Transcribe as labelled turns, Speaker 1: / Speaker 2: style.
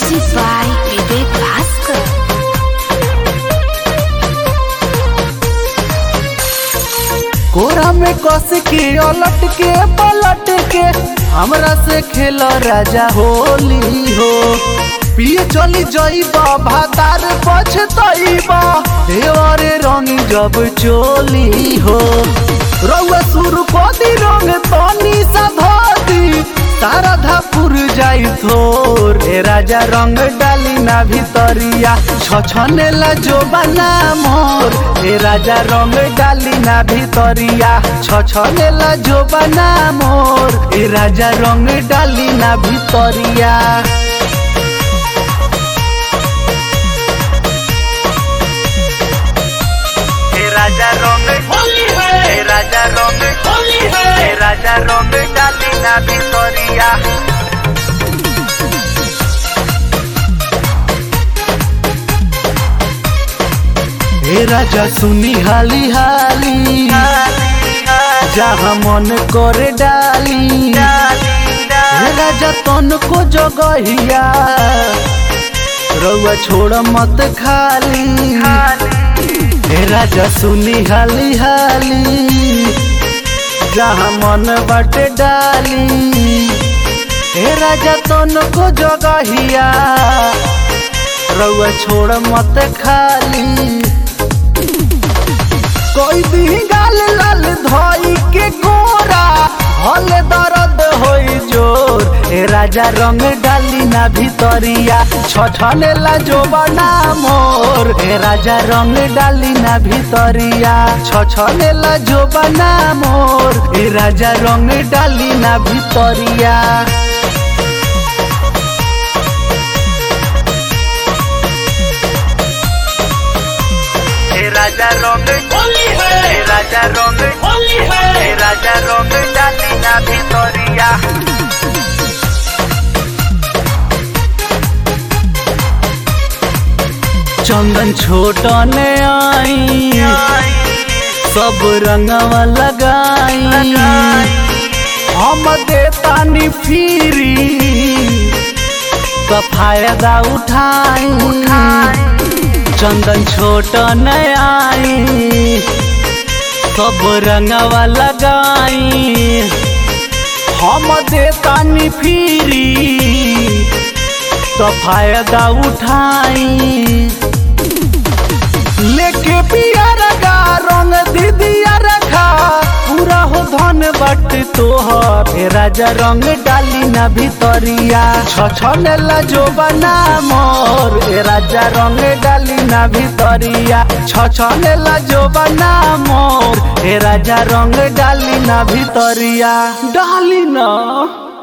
Speaker 1: Music by Vivek Bhaskar.
Speaker 2: कोरा में कस के उलट के पलट के हमरा से खेल राजा होली हो। पिए चली जाइबा भातार पछतइबा देवरे रंग जब चोली हो। रउआ सुर कोदी रंग तनी सा धोती तारा धापुर जाई थोर। ए राजा रंग डाली ना भितरिया छछनेला जो बना मोर। ए राजा रंग डाली ना भितरिया छछनेला जो बना मोर। ए राजा रंग डाली ना भितरिया। राजा रंग होली है, राजा रंग होली है, राजा रंग डाली ना भितरिया। हे राजा सुनी हाली हाली जहाँ मन करे डाली। हे राजा तन को जगहिया रउआ छोड़ मत खाली। हे राजा सुनी हाली हाली जहाँ मन बाटे डाली। हे राजा तन को जगहिया रउआ छोड़ मत खाली। कोई दी गाल लाल धोई के कोरा हले दर्द होई जोर। ए राजा रंग डाली ना भितरिया छछनेला जो बना मोर। ए राजा रंग डाली ना भितरिया छछनेला जो बना मोर। ए राजा रंग डाली ना भितरिया। राजा रंग होली है, राजा रंग होली है, राजा रंग डाली ना भितरिया। चंदन छोटन आई सब रंगवा लगाई। हम देतानी फिरी तो फायदा उठाई। चंदन छोटन आई सब रंगवा लगाई। हम देतानी फिरी तो फायदा उठाई। लेके पियरगा रंग दीदिया रखा पूरा हो धन बट तोहर। ए राजा रंग डाली ना भितरिया छछनेला जो बना मोर। ए राजा रंग डाली ना भितरिया छछनेला जो बना मोर। ए राजा रंग डाली ना भितरिया डाली ना।